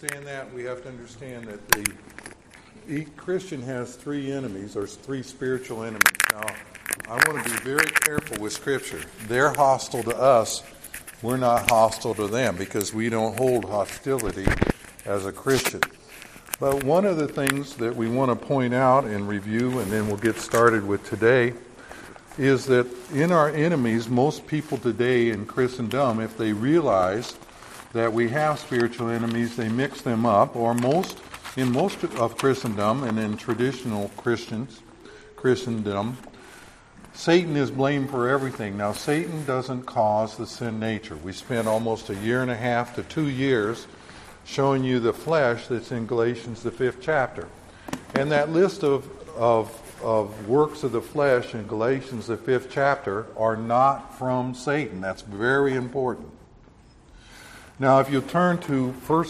understand that, we have to understand that each Christian has three enemies, or three spiritual enemies. Now, I want to be very careful with Scripture. They're hostile to us. We're not hostile to them because we don't hold hostility as a Christian. But one of the things that we want to point out and review, and then we'll get started with today, is that in our enemies, most people today in Christendom, if they realize that we have spiritual enemies, they mix them up, or in most of Christendom and in traditional Christendom, Satan is blamed for everything. Now, Satan doesn't cause the sin nature. We spent almost 1.5 to 2 years showing you the flesh that's in Galatians, the 5th chapter. And that list of works of the flesh in Galatians, the 5th chapter, are not from Satan. That's very important. Now, if you turn to 1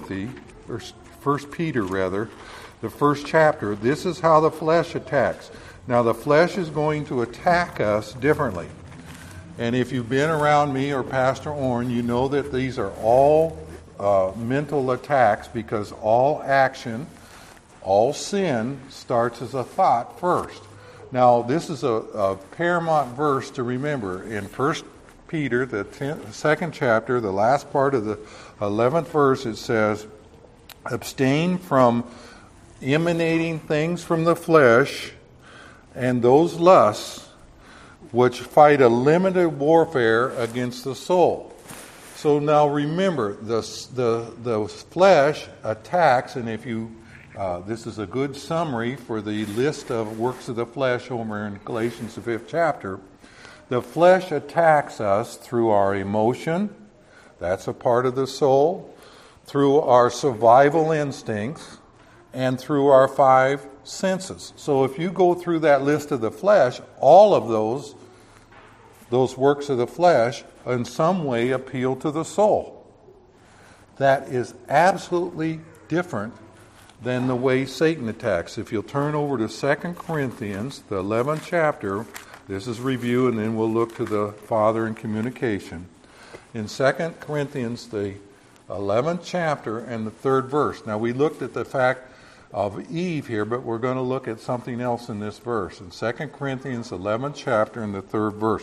Peter, the 1st chapter, this is how the flesh attacks. Now, the flesh is going to attack us differently. And if you've been around me or Pastor Orrin, you know that these are all mental attacks, because all action, all sin starts as a thought first. Now, this is a paramount verse to remember. In 1 Peter, the 2nd chapter, the last part of the 11th verse, it says, "Abstain from emanating things from the flesh and those lusts which fight a limited warfare against the soul." So now remember, the flesh attacks, and if you, this is a good summary for the list of works of the flesh over in Galatians, the 5th chapter. The flesh attacks us through our emotion, that's a part of the soul, through our survival instincts, and through our 5 senses. So if you go through that list of the flesh, all of those works of the flesh in some way appeal to the soul. That is absolutely different than the way Satan attacks. If you'll turn over to 2 Corinthians, the 11th chapter, this is review, and then we'll look to the Father in communication. In 2 Corinthians, the 11th chapter and the 3rd verse. Now, we looked at the fact of Eve here, but we're going to look at something else in this verse. In 2 Corinthians 11th chapter and the 3rd verse.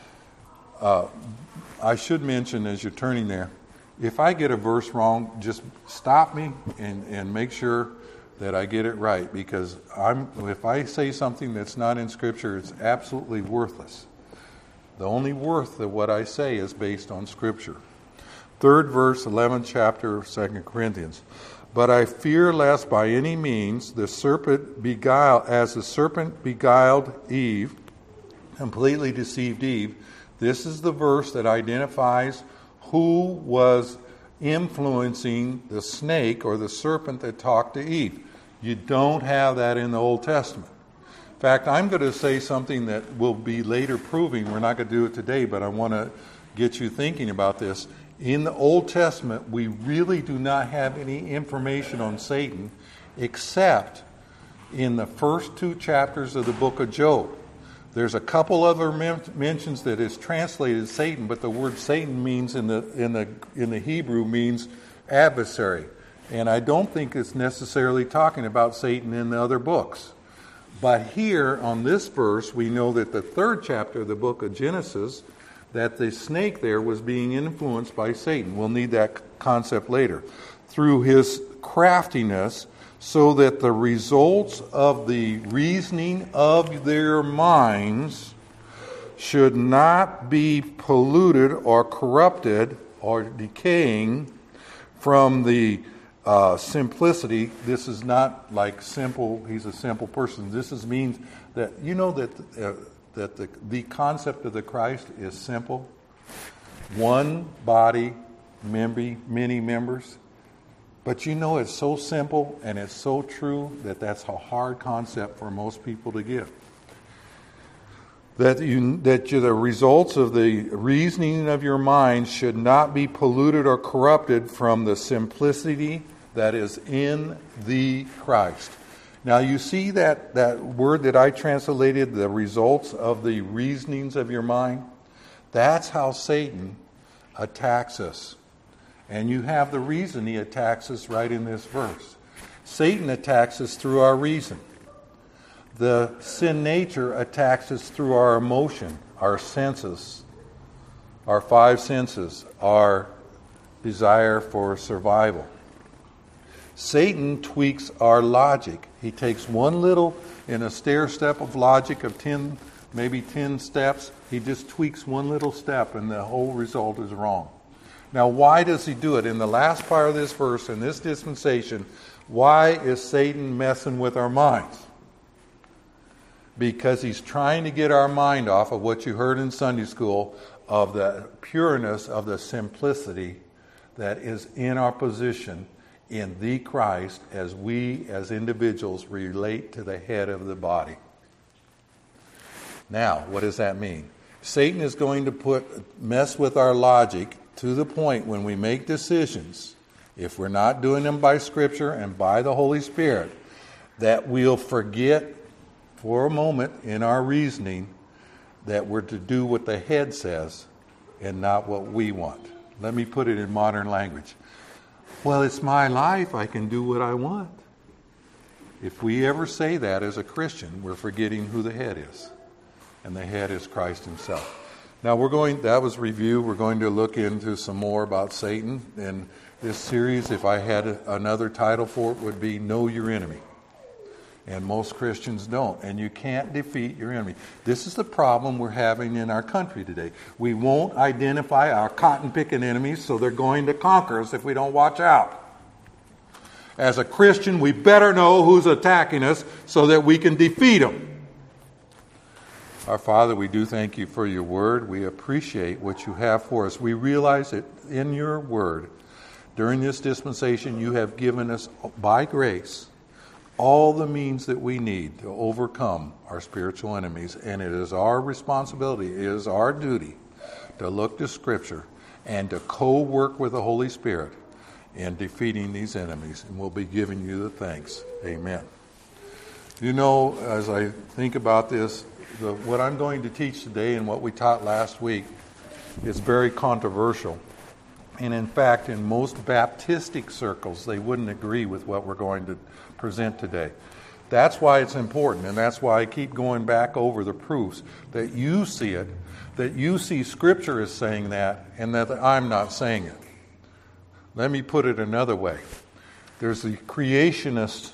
I should mention as you're turning there, if I get a verse wrong, just stop me and make sure that I get it right, because if I say something that's not in Scripture, it's absolutely worthless. The only worth of what I say is based on Scripture. 3rd verse, 11th chapter of 2 Corinthians. "But I fear lest by any means the serpent beguiled Eve, completely deceived Eve." This is the verse that identifies who was influencing the snake or the serpent that talked to Eve. You don't have that in the Old Testament. In fact, I'm going to say something that will be later proving. We're not going to do it today, but I want to get you thinking about this. In the Old Testament, we really do not have any information on Satan except in the first 2 chapters of the book of Job. There's a couple other mentions that is translated Satan, but the word Satan means in the Hebrew means adversary. And I don't think it's necessarily talking about Satan in the other books. But here on this verse, we know that the 3rd chapter of the book of Genesis, that the snake there was being influenced by Satan. We'll need that concept later. Through his craftiness, so that the results of the reasoning of their minds should not be polluted or corrupted or decaying from the simplicity. This is not like simple, he's a simple person. This means that, you know that the concept of the Christ is simple. One body, many members. But you know it's so simple and it's so true that that's a hard concept for most people to get. That the results of the reasoning of your mind should not be polluted or corrupted from the simplicity that is in the Christ. Now you see that word that I translated, the results of the reasonings of your mind? That's how Satan attacks us. And you have the reason he attacks us right in this verse. Satan attacks us through our reason. The sin nature attacks us through our emotion, our senses, our five senses, our desire for survival. Satan tweaks our logic. He takes one little, in a stair step of logic of 10, maybe 10 steps, he just tweaks one little step and the whole result is wrong. Now, why does he do it? In the last part of this verse, in this dispensation, why is Satan messing with our minds? Because he's trying to get our mind off of what you heard in Sunday school, of the pureness, of the simplicity that is in our position in the Christ as we as individuals relate to the head of the body. Now, what does that mean? Satan is going to mess with our logic to the point when we make decisions, if we're not doing them by Scripture and by the Holy Spirit, that we'll forget for a moment in our reasoning that we're to do what the head says and not what we want. Let me put it in modern language. Well, it's my life. I can do what I want. If we ever say that as a Christian, we're forgetting who the head is. And the head is Christ himself. Now that was review. We're going to look into some more about Satan. And this series, if I had another title for it, would be Know Your Enemy. And most Christians don't. And you can't defeat your enemy. This is the problem we're having in our country today. We won't identify our cotton-picking enemies, so they're going to conquer us if we don't watch out. As a Christian, we better know who's attacking us so that we can defeat them. Our Father, we do thank you for your word. We appreciate what you have for us. We realize that in your word, during this dispensation, you have given us, by grace, all the means that we need to overcome our spiritual enemies. And it is our responsibility, it is our duty to look to Scripture and to co-work with the Holy Spirit in defeating these enemies. And we'll be giving you the thanks. Amen. You know, as I think about this, what I'm going to teach today and what we taught last week is very controversial. And in fact, in most Baptistic circles, they wouldn't agree with what we're going to present today. That's why it's important, and that's why I keep going back over the proofs, that you see it, that you see Scripture as saying that, and that I'm not saying it. Let me put it another way. There's the creationist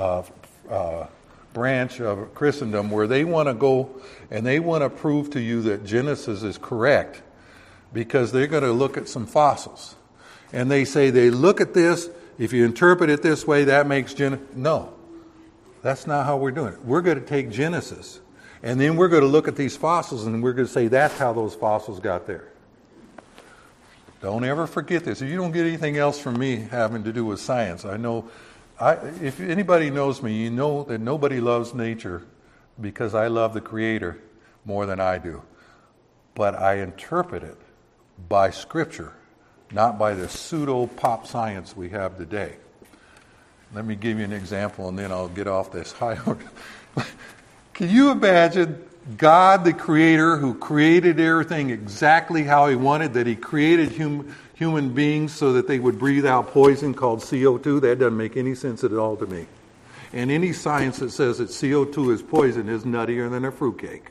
branch of Christendom where they want to go and they want to prove to you that Genesis is correct because they're going to look at some fossils. And they say they look at this, if you interpret it this way, that makes Genesis. No, that's not how we're doing it. We're going to take Genesis and then we're going to look at these fossils and we're going to say that's how those fossils got there. Don't ever forget this. If you don't get anything else from me having to do with science, I know, if anybody knows me, you know that nobody loves nature because I love the Creator more than I do. But I interpret it by Scripture, not by the pseudo-pop science we have today. Let me give you an example and then I'll get off this high horse. Can you imagine God, the Creator, who created everything exactly how He wanted, that He created human beings so that they would breathe out poison called CO2? That doesn't make any sense at all to me. And any science that says that CO2 is poison is nuttier than a fruitcake.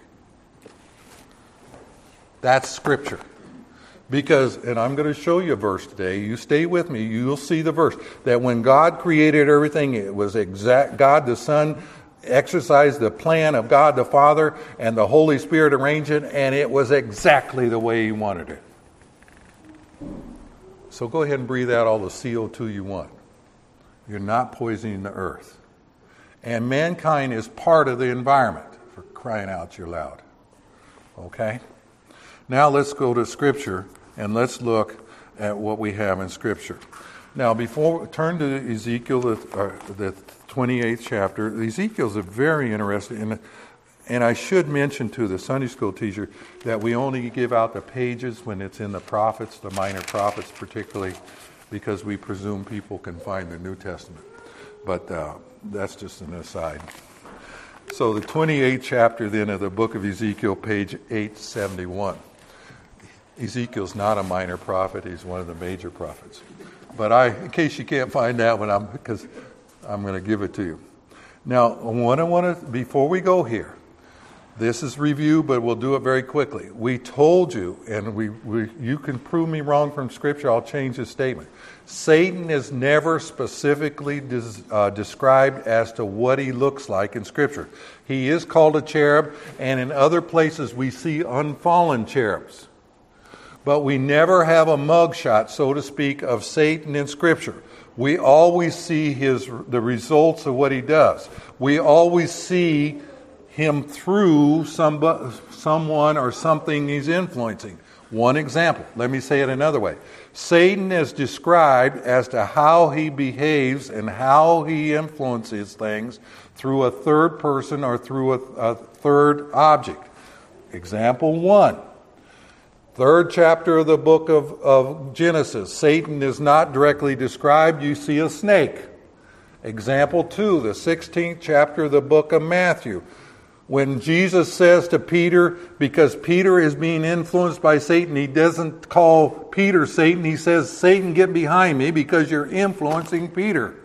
That's Scripture. Because, and I'm going to show you a verse today. You stay with me. You'll see the verse. That when God created everything, it was exact. God the Son exercised the plan of God the Father, and the Holy Spirit arranged it, and it was exactly the way He wanted it. So go ahead and breathe out all the CO2 you want. You're not poisoning the earth. And mankind is part of the environment, for crying out your loud. Okay? Now let's go to Scripture and let's look at what we have in Scripture. Now, before we turn to Ezekiel, the 28th chapter, Ezekiel's a very interesting, and I should mention to the Sunday school teacher that we only give out the pages when it's in the prophets, the minor prophets particularly, because we presume people can find the New Testament. But that's just an aside. So the 28th chapter then of the book of Ezekiel, page 871. Ezekiel's not a minor prophet. He's one of the major prophets. But in case you can't find that one, because I'm going to give it to you. Now, before we go here, this is review, but we'll do it very quickly. We told you, and you can prove me wrong from Scripture, I'll change this statement. Satan is never specifically described as to what he looks like in Scripture. He is called a cherub, and in other places we see unfallen cherubs. But we never have a mugshot, so to speak, of Satan in Scripture. We always see the results of what he does. We always see him through someone or something he's influencing. One example, let me say it another way. Satan is described as to how he behaves and how he influences things through a third person or through a third object. Example 1. 3rd chapter of the book of Genesis. Satan is not directly described. You see a snake. Example 2, the 16th chapter of the book of Matthew. When Jesus says to Peter, because Peter is being influenced by Satan, he doesn't call Peter Satan. He says, Satan, get behind me because you're influencing Peter.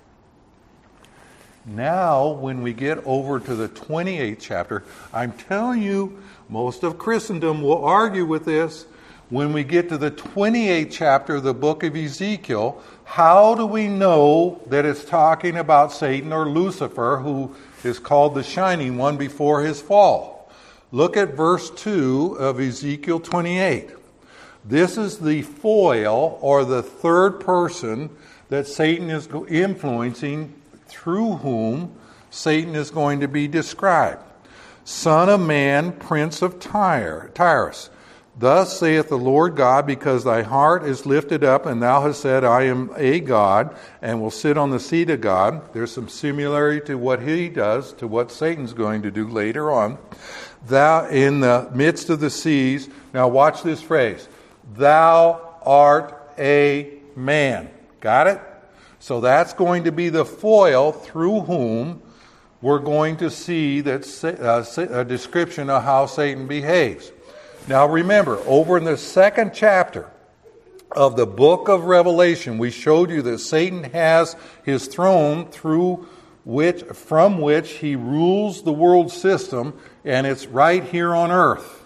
Now, when we get over to the 28th chapter, I'm telling you, most of Christendom will argue with this. When we get to the 28th chapter of the book of Ezekiel, how do we know that it's talking about Satan or Lucifer, who is called the Shining One before his fall? Look at verse 2 of Ezekiel 28. This is the foil or the third person that Satan is influencing, through whom Satan is going to be described. Son of man, prince of Tyrus. Thus saith the Lord God, because thy heart is lifted up, and thou hast said, I am a God, and will sit on the seat of God. There's some similarity to what he does, to what Satan's going to do later on. Thou in the midst of the seas. Now watch this phrase. Thou art a man. Got it? So that's going to be the foil through whom we're going to see that a description of how Satan behaves. Now remember, over in the 2nd chapter of the book of Revelation, we showed you that Satan has his throne from which he rules the world system, and it's right here on earth.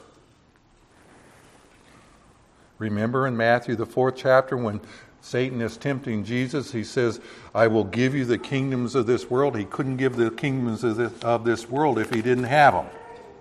Remember in Matthew, the 4th chapter, when Satan is tempting Jesus, he says, I will give you the kingdoms of this world. He couldn't give the kingdoms of this world if he didn't have them.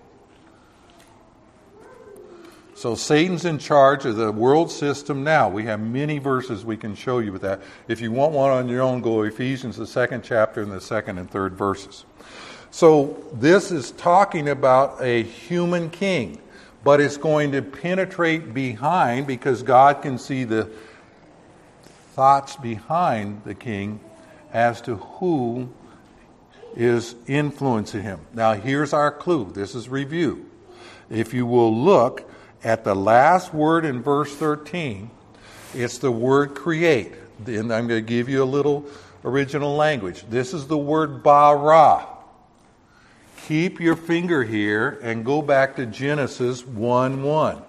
So Satan's in charge of the world system now. We have many verses we can show you with that. If you want one on your own, go Ephesians, the 2nd chapter, and the 2nd and 3rd verses. So this is talking about a human king, but it's going to penetrate behind, because God can see the thoughts behind the king as to who is influencing him. Now here's our clue. This is review. If you will look at the last word in verse 13, it's the word create. And I'm going to give you a little original language. This is the word bara. Keep your finger here and go back to Genesis 1:1.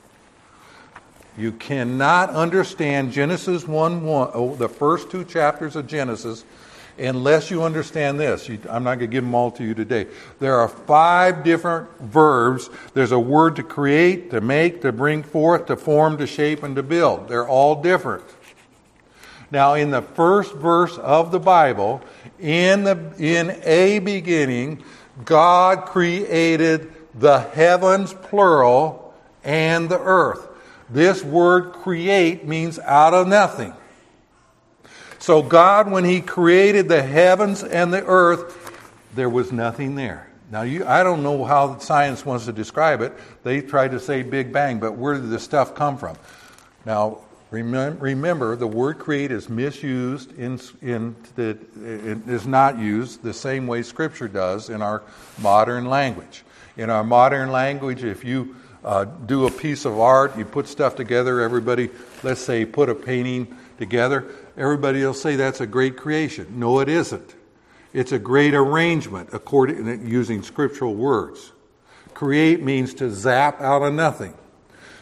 You cannot understand Genesis 1:1, the first 2 chapters of Genesis, unless you understand this. I'm not going to give them all to you today. There are 5 different verbs. There's a word to create, to make, to bring forth, to form, to shape, and to build. They're all different. Now, in the first verse of the Bible, in a beginning, God created the heavens, plural, and the earth. This word create means out of nothing. So God, when he created the heavens and the earth, there was nothing there. Now, I don't know how science wants to describe it. They tried to say Big Bang, but where did the stuff come from? Now, remember, the word create is misused, it is not used the same way Scripture does in our modern language. In our modern language, if you do a piece of art, you put stuff together, everybody, let's say, put a painting together, everybody will say that's a great creation. No, it isn't. It's a great arrangement, using scriptural words. Create means to zap out of nothing.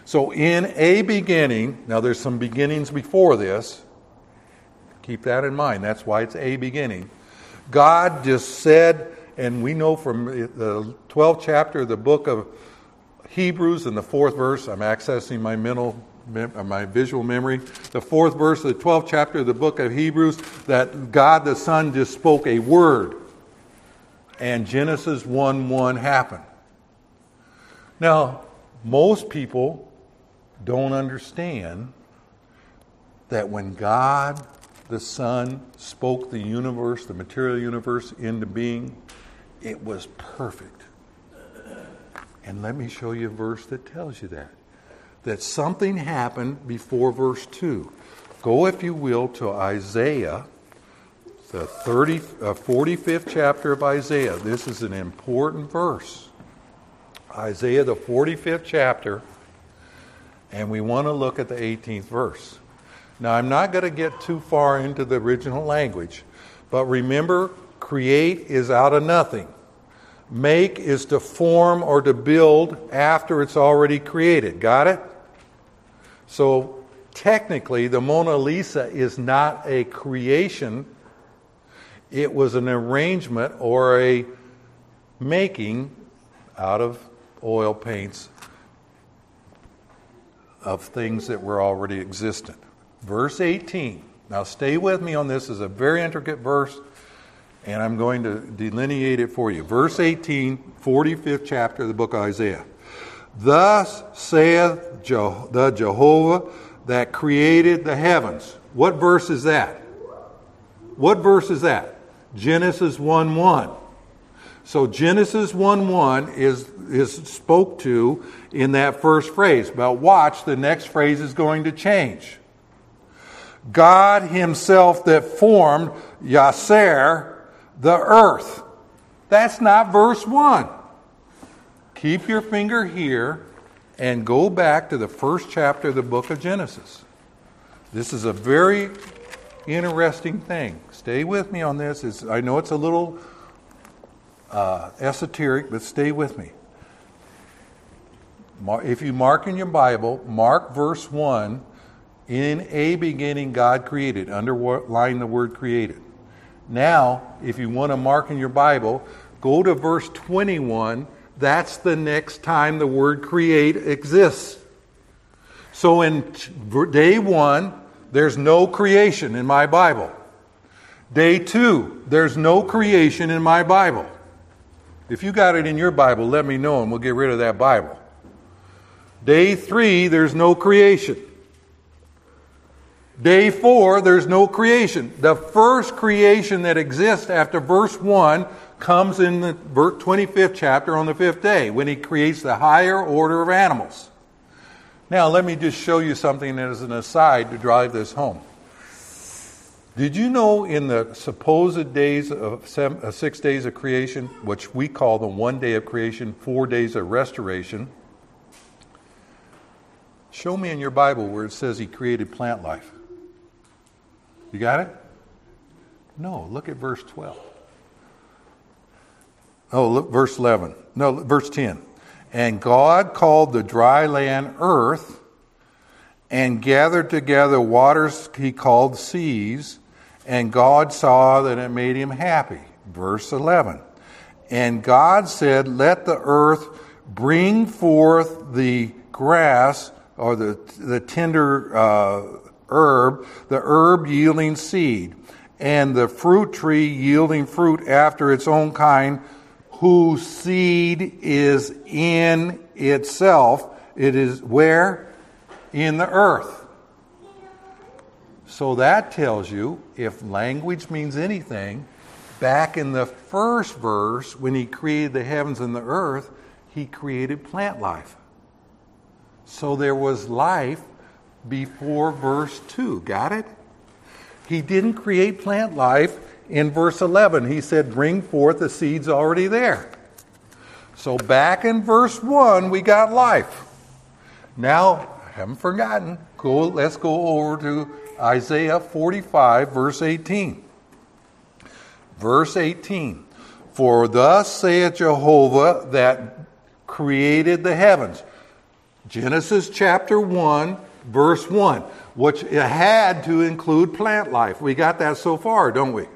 So in a beginning, now there's some beginnings before this. Keep that in mind. That's why it's a beginning. God just said, and we know from the 12th chapter of the book of Hebrews in the 4th verse, I'm accessing my visual memory. The 4th verse of the 12th chapter of the book of Hebrews, that God the Son just spoke a word. And Genesis 1:1 happened. Now, most people don't understand that when God the Son spoke the universe, the material universe, into being, it was perfect. And let me show you a verse that tells you that something happened before verse 2. Go, if you will, to Isaiah, the 45th chapter of Isaiah. This is an important verse. Isaiah, the 45th chapter, and we want to look at the 18th verse. Now, I'm not going to get too far into the original language, but remember, create is out of nothing. Make is to form or to build after it's already created. Got it? So, technically, the Mona Lisa is not a creation. It was an arrangement or a making out of oil paints of things that were already existent. Verse 18. Now stay with me on this. This is a very intricate verse, and I'm going to delineate it for you. Verse 18, 45th chapter of the book of Isaiah. Thus saith the Jehovah that created the heavens. What verse is that? What verse is that? Genesis 1:1. So Genesis 1:1 is spoke to in that first phrase. But watch, the next phrase is going to change. God himself that formed Yaser, the earth. That's not verse 1. Keep your finger here and go back to the first chapter of the book of Genesis. This is a very interesting thing. Stay with me on this. I know it's a little esoteric, but stay with me. If you mark in your Bible, mark verse 1, in a beginning God created. Underline the word created. Now, if you want to mark in your Bible, go to verse 21. That's the next time the word create exists. So in day 1, there's no creation in my Bible. Day 2, there's no creation in my Bible. If you got it in your Bible, let me know and we'll get rid of that Bible. Day 3, there's no creation. Day 4, there's no creation. The first creation that exists after verse 1 comes in the 25th chapter on the 5th day, when he creates the higher order of animals. Now, let me just show you something as an aside to drive this home. Did you know in the supposed days of 6 days of creation, which we call the 1 day of creation, 4 days of restoration, show me in your Bible where it says he created plant life. You got it? No, look at verse 12. Oh, look, verse 11. No, verse 10. And God called the dry land earth, and gathered together waters he called seas, and God saw that it made him happy. Verse 11. And God said, let the earth bring forth the grass, or the tender herb, the herb yielding seed, and the fruit tree yielding fruit after its own kind, whose seed is in itself. It is where? In the earth. So that tells you, if language means anything, back in the first verse, when he created the heavens and the earth, he created plant life. So there was life before verse 2. Got it? He didn't create plant life in verse 11. He said, bring forth the seeds already there. So back in verse 1, we got life. Now, I haven't forgotten. Let's go over to Isaiah 45, verse 18. Verse 18. For thus saith Jehovah that created the heavens. Genesis chapter 1, verse 1, which had to include plant life. We got that so far, don't we?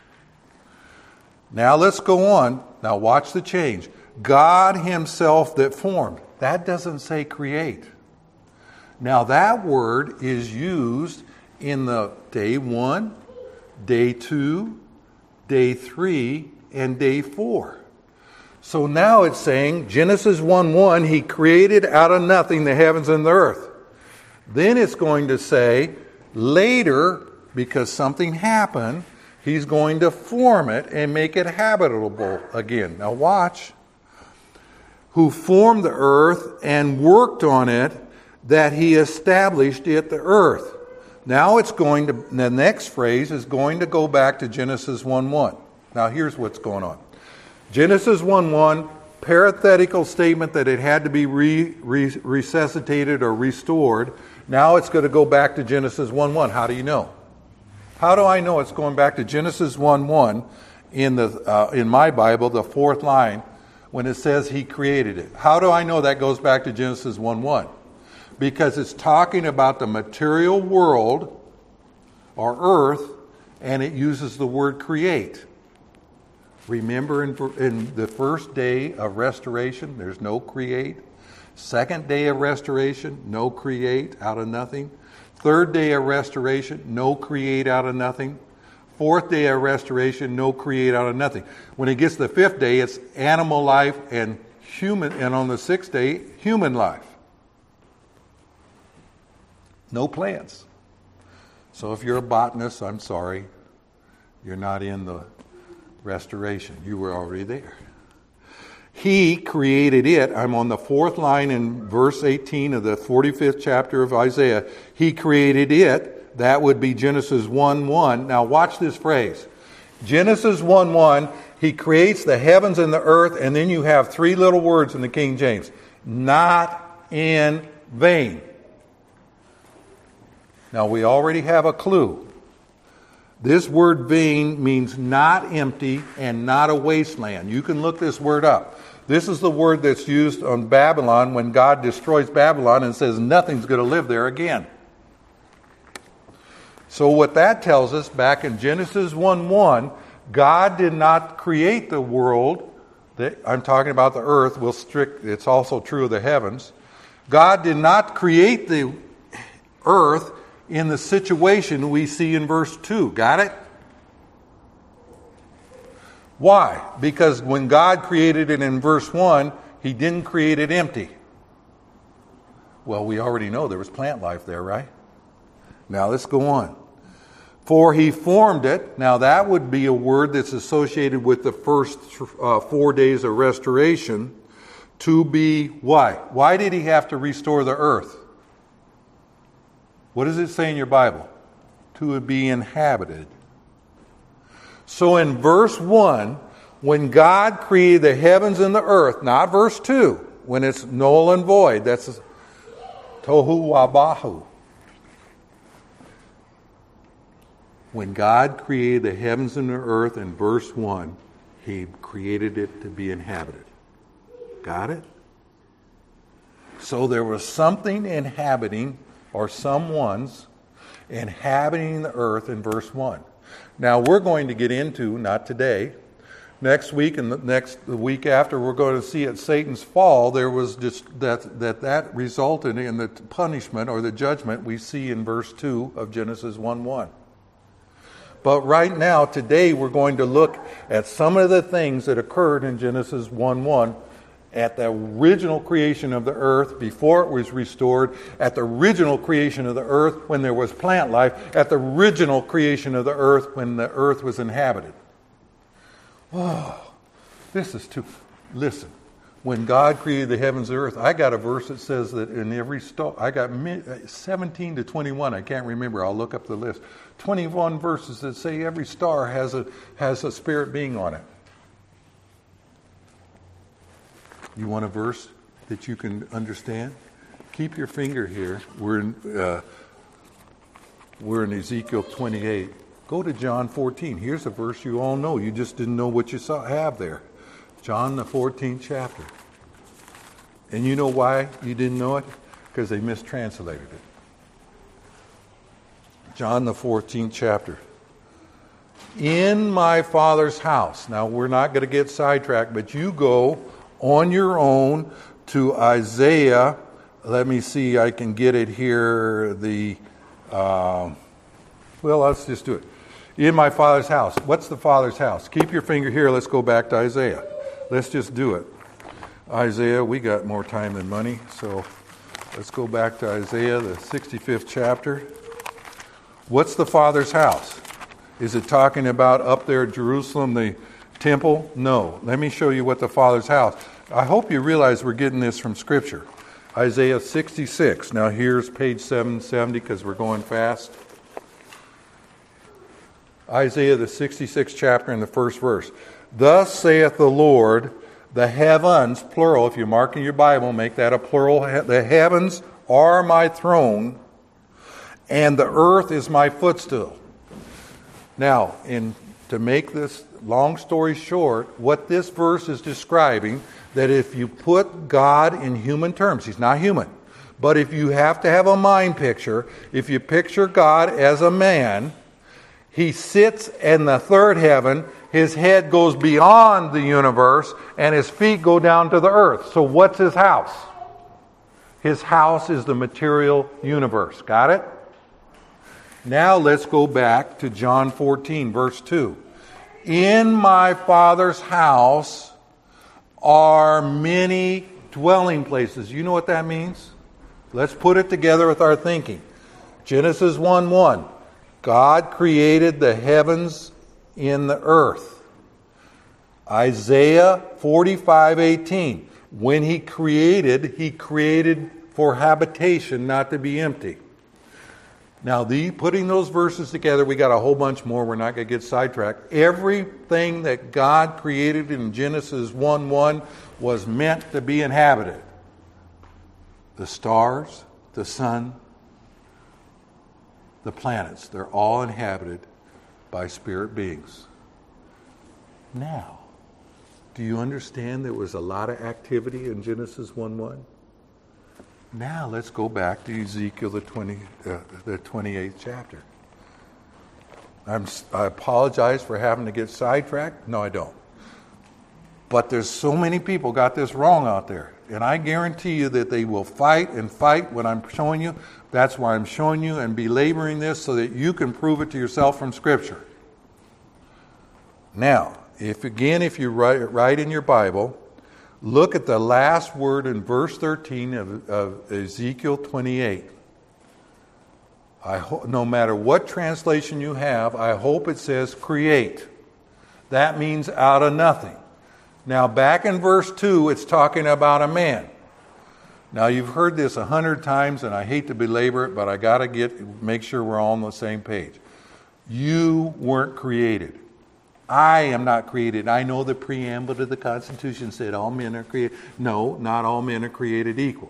Now let's go on. Now watch the change. God himself that formed. That doesn't say create. Now that word is used in the day 1, day 2, day 3, and day 4. So now it's saying, Genesis 1:1, he created out of nothing the heavens and the earth. Then it's going to say, later, because something happened, he's going to form it and make it habitable again. Now watch. Who formed the earth and worked on it, that he established it the earth. Now it's going to, the next phrase is going to go back to Genesis 1:1. Now here's what's going on. Genesis 1:1, parenthetical statement that it had to be resuscitated or restored. Now it's going to go back to Genesis 1:1. How do you know? How do I know it's going back to Genesis 1:1 in my Bible, the fourth line, when it says he created it? How do I know that goes back to Genesis 1:1? Because it's talking about the material world or earth, and it uses the word create. Remember in the first day of restoration, there's no create. Second day of restoration, no create out of nothing. Third day of restoration, no create out of nothing. Fourth day of restoration, no create out of nothing. When it gets to the fifth day, it's animal life and human, and on the sixth day, human life. No plants. So if you're a botanist, I'm sorry, you're not in the restoration. You were already there. He created it. I'm on the fourth line in verse 18 of the 45th chapter of Isaiah. He created it. That would be Genesis 1:1. Now watch this phrase. Genesis 1:1, he creates the heavens and the earth, and then you have three little words in the King James. Not in vain. Now we already have a clue. This word vain means not empty and not a wasteland. You can look this word up. This is the word that's used on Babylon when God destroys Babylon and says nothing's going to live there again. So what that tells us, back in Genesis 1:1, God did not create the world. I'm talking about the earth. It's also true of the heavens. God did not create the earth in the situation we see in verse 2. Got it? Why? Because when God created it in verse 1, he didn't create it empty. Well, we already know there was plant life there, right? Now let's go on. For he formed it. Now that would be a word that's associated with the first 4 days of restoration. To be why? Why did he have to restore the earth? What does it say in your Bible? To be inhabited. So in verse 1, when God created the heavens and the earth, not verse 2, when it's null and void, that's tohu wabahu. When God created the heavens and the earth in verse 1, he created it to be inhabited. Got it? So there was something inhabiting, or someone's inhabiting the earth in verse 1. Now we're going to get into, not today, next week and the week after, we're going to see at Satan's fall, there was just that resulted in the punishment or the judgment we see in verse 2 of Genesis 1:1. But right now, today, we're going to look at some of the things that occurred in Genesis 1:1 at the original creation of the earth before it was restored, at the original creation of the earth when there was plant life, at the original creation of the earth when the earth was inhabited. Oh, this is too... Listen, when God created the heavens and the earth, I got a verse that says that in every star, I got 17 to 21, I can't remember, I'll look up the list. 21 verses that say every star has a spirit being on it. You want a verse that you can understand? Keep your finger here. We're in Ezekiel 28. Go to John 14. Here's a verse you all know. You just didn't know what you have there. John, the 14th chapter. And you know why you didn't know it? because they mistranslated it. John the 14th chapter. In my Father's house. Now, we're not going to get sidetracked, but you go on your own to Isaiah. Let me see, I can get it here. Well, let's just do it. In my Father's house. What's the Father's house? Keep your finger here. Let's go back to Isaiah. Let's just do it. Isaiah, we got more time than money, so let's go back to Isaiah, the 65th chapter. What's the Father's house? Is it talking about up there at Jerusalem, the temple? No. Let me show you what the Father's house. I hope you realize we're getting this from Scripture. Isaiah 66. Now here's page 770 because we're going fast. Isaiah the 66th chapter and the first verse. Thus saith the Lord, the heavens, plural, if you mark in your Bible, make that a plural. The heavens are my throne, and the earth is my footstool. Now, to make this long story short, what this verse is describing, that if you put God in human terms, he's not human, but if you have to have a mind picture, if you picture God as a man, he sits in the third heaven, his head goes beyond the universe, and his feet go down to the earth. So what's his house? His house is the material universe. Got it? Now let's go back to John 14, verse 2. In my Father's house are many dwelling places. You know what that means? Let's put it together with our thinking. Genesis 1:1. God created the heavens in the earth. Isaiah 45:18. When he created for habitation, not to be empty. Now, putting those verses together, we got a whole bunch more. We're not going to get sidetracked. Everything that God created in Genesis 1:1 was meant to be inhabited. The stars, the sun, the planets, they're all inhabited by spirit beings. Now, do you understand there was a lot of activity in Genesis 1:1? Now let's go back to Ezekiel, the 28th chapter. I apologize for having to get sidetracked. No, I don't. But there's so many people got this wrong out there. And I guarantee you that they will fight and fight what I'm showing you. That's why I'm showing you and belaboring this so that you can prove it to yourself from Scripture. Now, if you write in your Bible, look at the last word in verse 13 of Ezekiel 28. No matter what translation you have, I hope it says create. That means out of nothing. Now back in verse 2, it's talking about a man. Now you've heard this 100 times, and I hate to belabor it, but I got to make sure we're all on the same page. You weren't created. I am not created. I know the preamble to the Constitution said all men are created. No, not all men are created equal.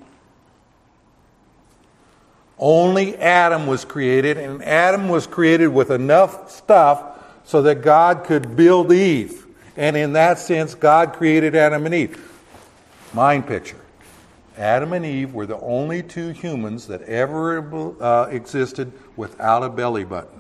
Only Adam was created, and Adam was created with enough stuff so that God could build Eve. And in that sense, God created Adam and Eve. Mind picture. Adam and Eve were the only two humans that ever existed without a belly button.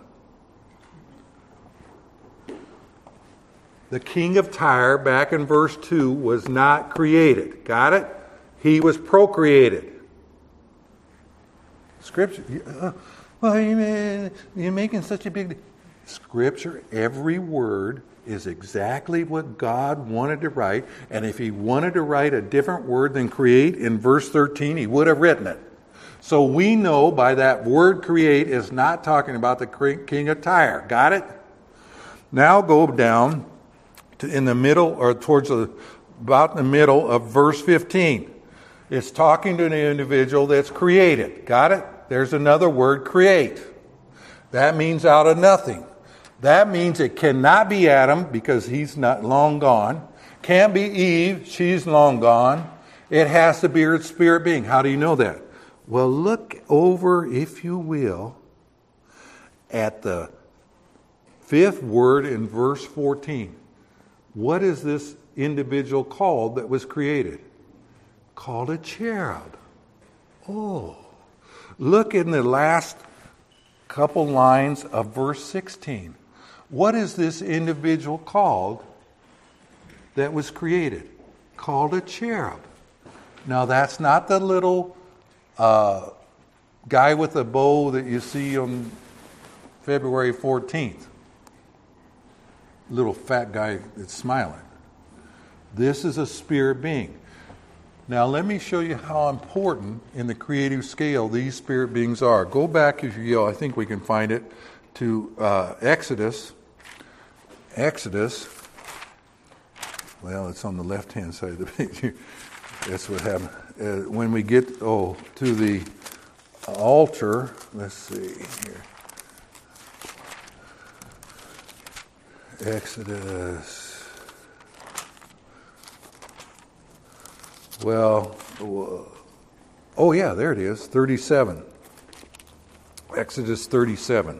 The king of Tyre, back in verse 2, was not created. Got it? He was procreated. Scripture. Well, you're making such a big... Scripture, every word is exactly what God wanted to write. And if he wanted to write a different word than create in verse 13, he would have written it. So we know by that word create is not talking about the king of Tyre. Got it? Now go down in the middle, or about the middle of verse 15. It's talking to an individual that's created. Got it? There's another word, create. That means out of nothing. That means it cannot be Adam because he's not long gone. Can't be Eve, she's long gone. It has to be her spirit being. How do you know that? Well, look over, if you will, at the fifth word in verse 14. What is this individual called that was created? Called a cherub. Oh, look in the last couple lines of verse 16. What is this individual called that was created? Called a cherub. Now that's not the little guy with a bow that you see on February 14th. Little fat guy that's smiling. This is a spirit being. Now let me show you how important in the creative scale these spirit beings are. Go back, if you will, I think we can find it, to Exodus. Exodus. Well, it's on the left-hand side of the page. That's what happened. When we get to the altar, let's see here. Exodus. Well, oh yeah, there it is, 37. Exodus 37.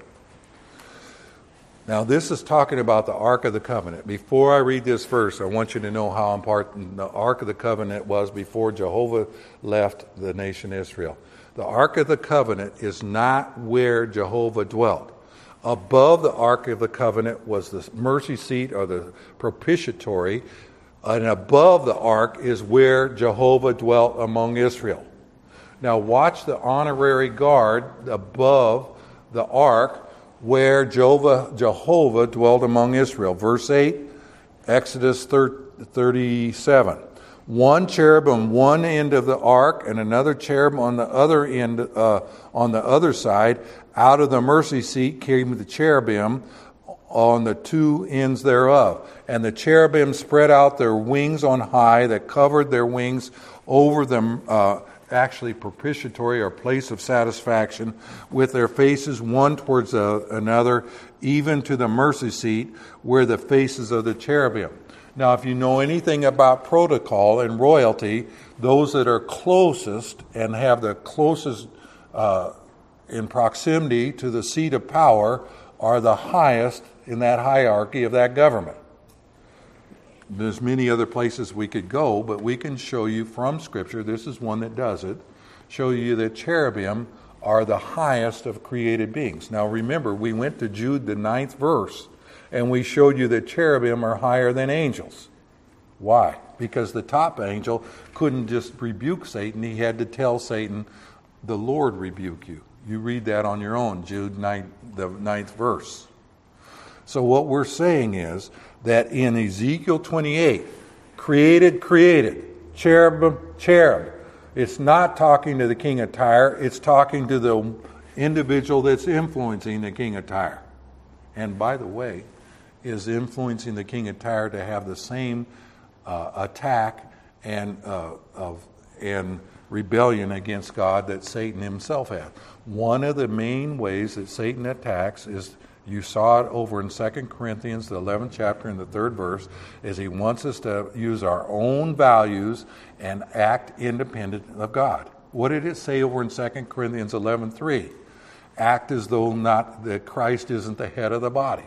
Now this is talking about the Ark of the Covenant. Before I read this verse, I want you to know how important the Ark of the Covenant was before Jehovah left the nation Israel. The Ark of the Covenant is not where Jehovah dwelt. Above the Ark of the Covenant was the mercy seat or the propitiatory, and above the ark is where Jehovah dwelt among Israel. Now watch the honorary guard above the ark where Jehovah dwelt among Israel. Verse 8, Exodus 37. One cherub on one end of the ark and another cherub on the other end, on the other side. Out of the mercy seat came the cherubim on the two ends thereof. And the cherubim spread out their wings on high that covered their wings over them, actually propitiatory or place of satisfaction, with their faces one towards another, even to the mercy seat where the faces of the cherubim. Now, if you know anything about protocol and royalty, those that are closest and have the closest in proximity to the seat of power are the highest in that hierarchy of that government. There's many other places we could go, but we can show you from Scripture, this is one that does it, show you that cherubim are the highest of created beings. Now remember, we went to Jude, the 9th verse, and we showed you that cherubim are higher than angels. Why? Because the top angel couldn't just rebuke Satan, he had to tell Satan, the Lord rebuke you. You read that on your own, Jude 9, the 9th verse. So what we're saying is that in Ezekiel 28, created, cherub. It's not talking to the king of Tyre, it's talking to the individual that's influencing the king of Tyre. And by the way, is influencing the king of Tyre to have the same attack and rebellion against God that Satan himself had. One of the main ways that Satan attacks is, you saw it over in 2 Corinthians, the 11th chapter and the 3rd verse, is he wants us to use our own values and act independent of God. What did it say over in 2 Corinthians 11:3? Act as though not that Christ isn't the head of the body.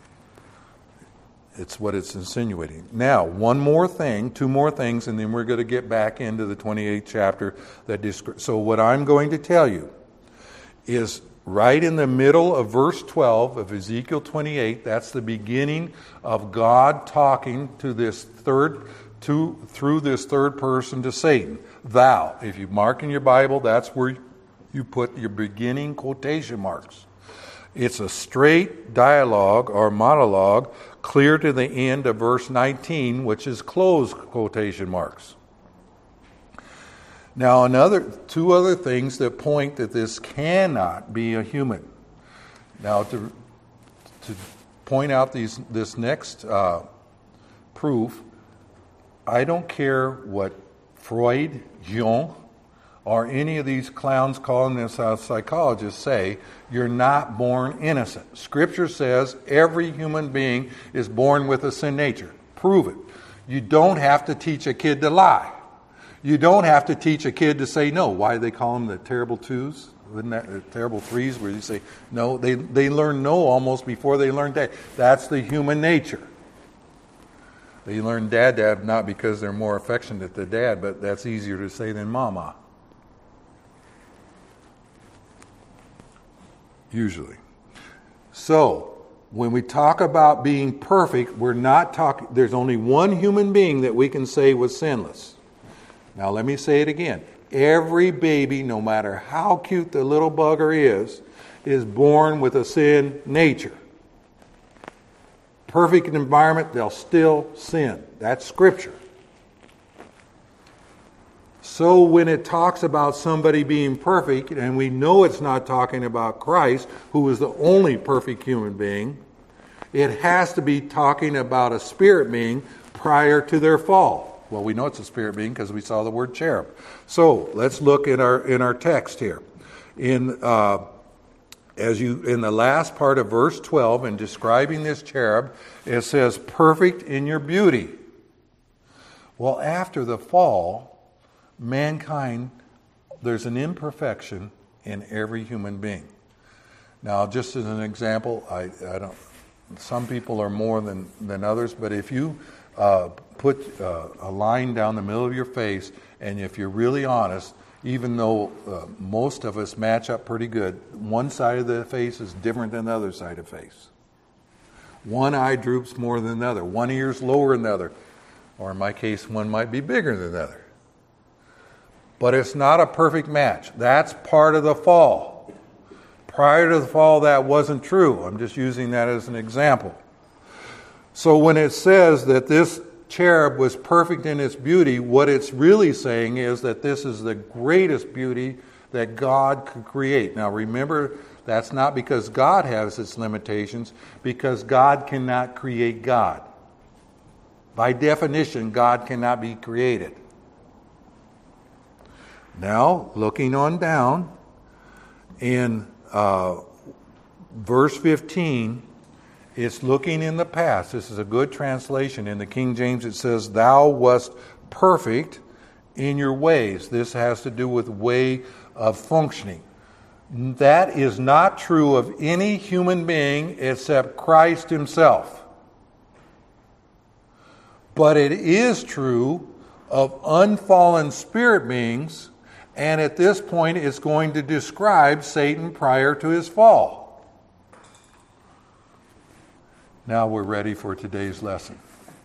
It's what it's insinuating. Now, one more thing, two more things, and then we're going to get back into the 28th chapter. So what I'm going to tell you is right in the middle of verse 12 of Ezekiel 28, that's the beginning of God talking to this through this third person to Satan. Thou. If you mark in your Bible, that's where you put your beginning quotation marks. It's a straight dialogue or monologue clear to the end of verse 19, which is closed quotation marks. Now, two other things that point that this cannot be a human. Now, to point out this next proof, I don't care what Freud, Jung, or any of these clowns calling themselves psychologists say, you're not born innocent. Scripture says every human being is born with a sin nature. Prove it. You don't have to teach a kid to lie. You don't have to teach a kid to say no. Why do they call them the terrible twos? Isn't that the terrible threes where you say no? They learn no almost before they learn dad. That's the human nature. They learn dad not because they're more affectionate to dad, but that's easier to say than mama. Usually. So, when we talk about being perfect, we're not talking, there's only one human being that we can say was sinless. Now let me say it again. Every baby, no matter how cute the little bugger is born with a sin nature. Perfect environment, they'll still sin. That's Scripture. So when it talks about somebody being perfect, and we know it's not talking about Christ, who is the only perfect human being, it has to be talking about a spirit being prior to their fall. Well, we know it's a spirit being because we saw the word cherub. So let's look in our text here. In the last part of verse 12, in describing this cherub, it says, perfect in your beauty. Well, after the fall, mankind, there's an imperfection in every human being. Now, just as an example, I don't. Some people are more than others, but if you put a line down the middle of your face, and if you're really honest, even though most of us match up pretty good, one side of the face is different than the other side of the face. One eye droops more than the other. One ear's lower than the other. Or in my case, one might be bigger than the other. But it's not a perfect match. That's part of the fall. Prior to the fall, that wasn't true. I'm just using that as an example. So when it says that this cherub was perfect in its beauty, what it's really saying is that this is the greatest beauty that God could create. Now remember, that's not because God has its limitations, because God cannot create God. By definition, God cannot be created. Now, looking on down, in verse 15, it's looking in the past. This is a good translation. In the King James it says, thou wast perfect in your ways. This has to do with way of functioning. That is not true of any human being except Christ himself. But it is true of unfallen spirit beings, and at this point it's going to describe Satan prior to his fall. Now we're ready for today's lesson.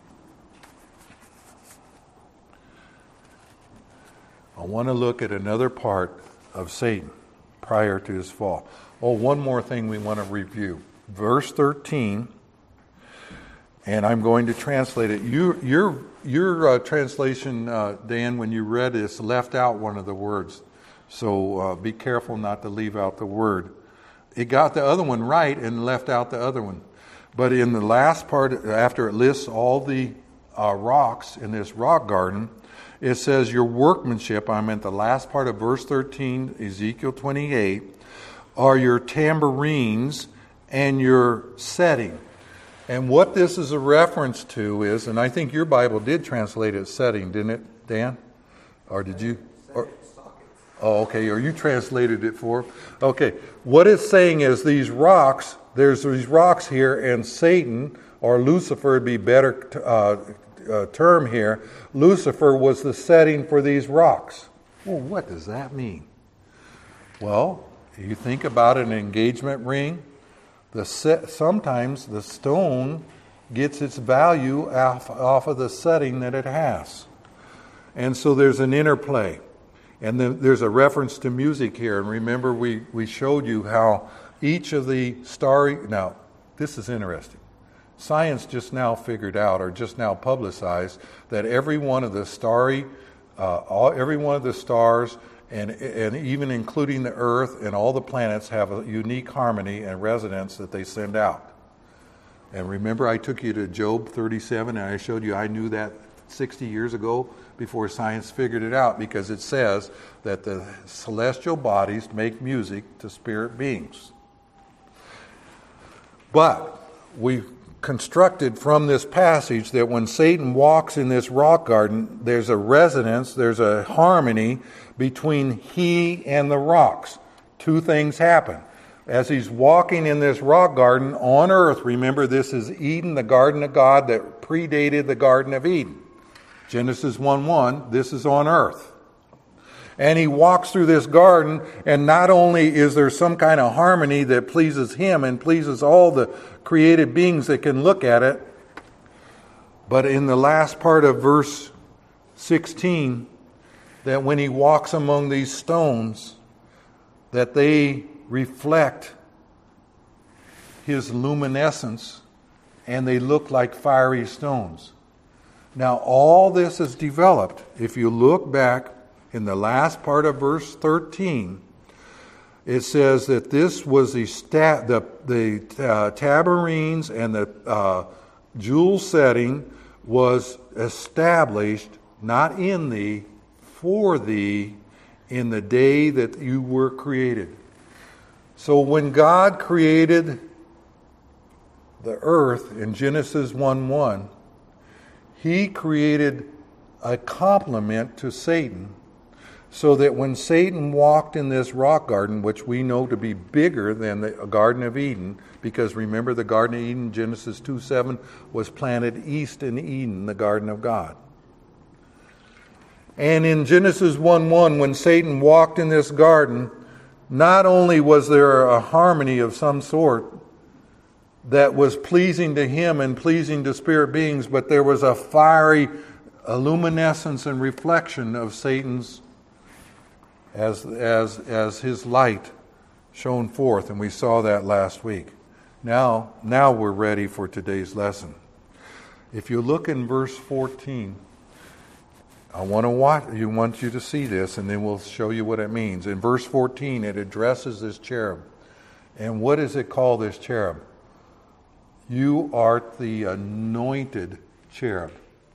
I want to look at another part of Satan prior to his fall. Oh, one more thing we want to review. Verse 13, and I'm going to translate it. Your translation, Dan, when you read this, left out one of the words. So be careful not to leave out the word. It got the other one right and left out the other one. But in the last part, after it lists all the rocks in this rock garden, it says your workmanship, I'm at the last part of verse 13, Ezekiel 28, are your tambourines and your setting. And what this is a reference to is, and I think your Bible did translate it setting, didn't it, Dan? Or did you? Oh, okay. Or you translated it for? Okay. What it's saying is these rocks, there's these rocks here, and Satan, or Lucifer would be better term here, Lucifer was the setting for these rocks. Well, what does that mean? Well, you think about an engagement ring. Sometimes the stone gets its value off of the setting that it has. And so there's an interplay. And then there's a reference to music here. And remember, we showed you how each of the starry... Now, this is interesting. Science just now figured out, or just now publicized, that every one of the stars, and even including the Earth and all the planets, have a unique harmony and resonance that they send out. And remember, I took you to Job 37, and I showed you I knew that 60 years ago before science figured it out, because it says that the celestial bodies make music to spirit beings. But we constructed from this passage that when Satan walks in this rock garden, there's a resonance, there's a harmony between he and the rocks. Two things happen. As he's walking in this rock garden on earth, remember this is Eden, the garden of God that predated the Garden of Eden. Genesis 1:1, this is on earth. And he walks through this garden, and not only is there some kind of harmony that pleases him and pleases all the created beings that can look at it, but in the last part of verse 16, that when he walks among these stones, that they reflect his luminescence and they look like fiery stones. Now, all this is developed. If you look back in the last part of verse 13, it says that this was the taberines and the jewel setting was established not in thee, for thee, in the day that you were created. So when God created the earth in Genesis 1:1, he created a complement to Satan, so that when Satan walked in this rock garden, which we know to be bigger than the Garden of Eden, because remember the Garden of Eden, Genesis 2:7, was planted east in Eden, the Garden of God. And in Genesis 1:1, when Satan walked in this garden, not only was there a harmony of some sort that was pleasing to him and pleasing to spirit beings, but there was a fiery luminescence and reflection of Satan's as his light shone forth, and we saw that last week. Now we're ready for today's lesson. If you look in verse 14, I want you to see this, and then we'll show you what it means. In verse 14, it addresses this cherub. And what does it call this cherub? You art the anointed cherub.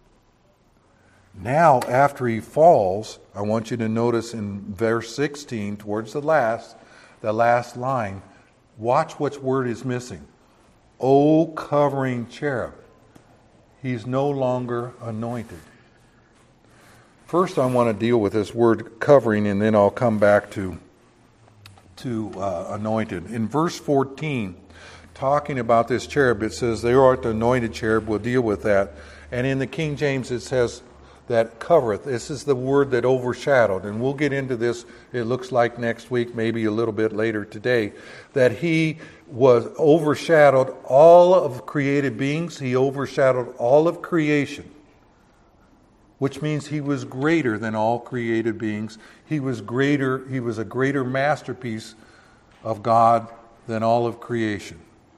Now, after he falls, I want you to notice in verse 16, towards the last line, watch which word is missing. O covering cherub. He's no longer anointed. First, I want to deal with this word covering, and then I'll come back to anointed. In verse 14, talking about this cherub, it says, "Thou art the anointed cherub." We'll deal with that. And in the King James, it says that covereth. This is the word that overshadowed. And we'll get into this, it looks like next week, maybe a little bit later today, that he was overshadowed all of created beings. He overshadowed all of creation, which means he was greater than all created beings. He was a greater masterpiece of God than all of creation.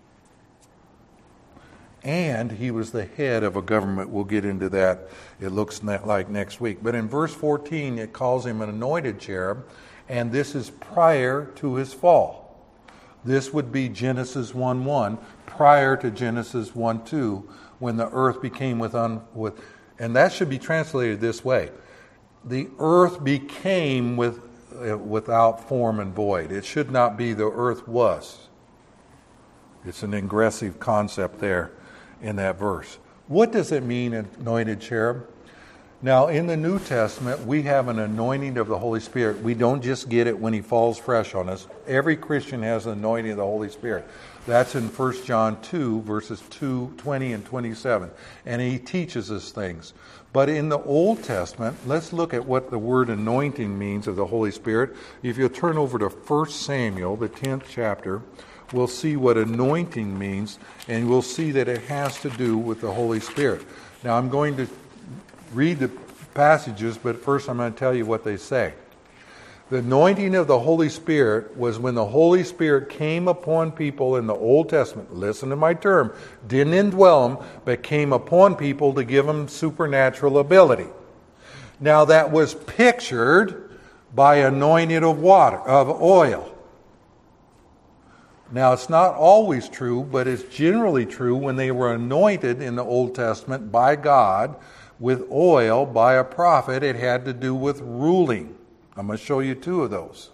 And he was the head of a government. We'll get into that, it looks like next week. But in verse 14, it calls him an anointed cherub, and this is prior to his fall. This would be Genesis 1:1, prior to Genesis 1:2, when the earth became and that should be translated this way. The earth became without form and void. It should not be the earth was. It's an ingressive concept there in that verse. What does it mean, anointed cherub? Now, in the New Testament, we have an anointing of the Holy Spirit. We don't just get it when he falls fresh on us. Every Christian has an anointing of the Holy Spirit. That's in 1 John 2, verses 20 and 27. And he teaches us things. But in the Old Testament, let's look at what the word anointing means of the Holy Spirit. If you'll turn over to 1 Samuel, the 10th chapter, we'll see what anointing means, and we'll see that it has to do with the Holy Spirit. Now, I'm going to read the passages, but first I'm going to tell you what they say. The anointing of the Holy Spirit was when the Holy Spirit came upon people in the Old Testament. Listen to my term. Didn't indwell them, but came upon people to give them supernatural ability. Now that was pictured by anointing of oil. Now it's not always true, but it's generally true when they were anointed in the Old Testament by God with oil by a prophet. It had to do with ruling. I'm going to show you two of those.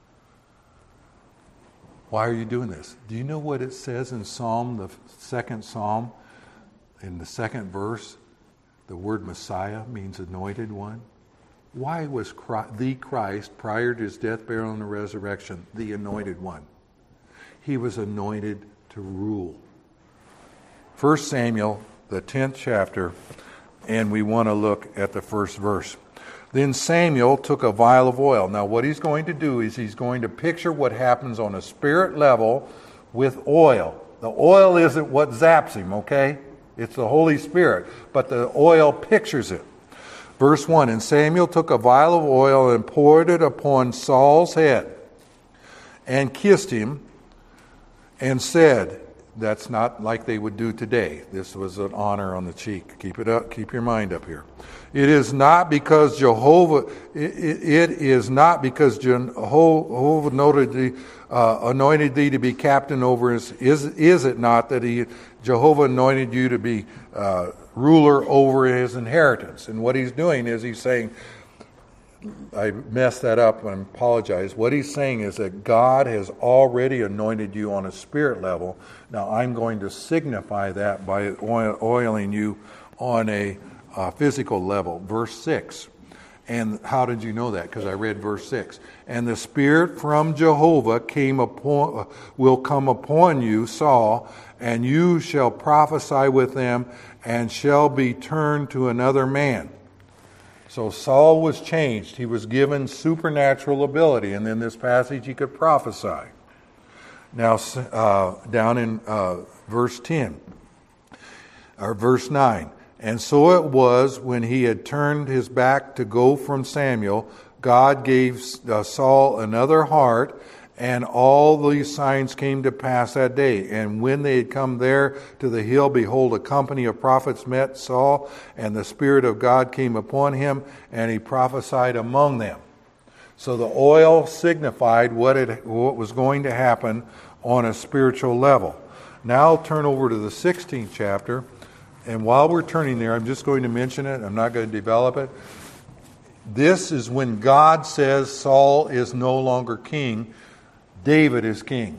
Why are you doing this? Do you know what it says in Psalm, the second Psalm, in the second verse? The word Messiah means anointed one. Why was the Christ, prior to his death, burial, and resurrection, the anointed one? He was anointed to rule. 1 Samuel, the 10th chapter, and we want to look at the first verse. Then Samuel took a vial of oil. Now what he's going to do is he's going to picture what happens on a spirit level with oil. The oil isn't what zaps him, okay? It's the Holy Spirit, but the oil pictures it. Verse 1, and Samuel took a vial of oil and poured it upon Saul's head and kissed him and said, that's not like they would do today. This was an honor on the cheek. Keep it up. Keep your mind up here. It is not because Jehovah anointed thee to be captain over his. Is it not that Jehovah anointed you to be ruler over his inheritance? And what he's doing is he's saying, I messed that up and apologize. What he's saying is that God has already anointed you on a spirit level. Now I'm going to signify that by oiling you on a physical level. Verse 6. And how did you know that? Because I read verse 6. And the Spirit from Jehovah will come upon you, Saul, and you shall prophesy with them, and shall be turned to another man. So Saul was changed. He was given supernatural ability. And in this passage, he could prophesy. Now, down in verse 10, or verse 9. And so it was when he had turned his back to go from Samuel, God gave Saul another heart, and all these signs came to pass that day. And when they had come there to the hill, behold, a company of prophets met Saul, and the Spirit of God came upon him, and he prophesied among them. So the oil signified what was going to happen on a spiritual level. Now I'll turn over to the 16th chapter. And while we're turning there, I'm just going to mention it. I'm not going to develop it. This is when God says Saul is no longer king. David is king.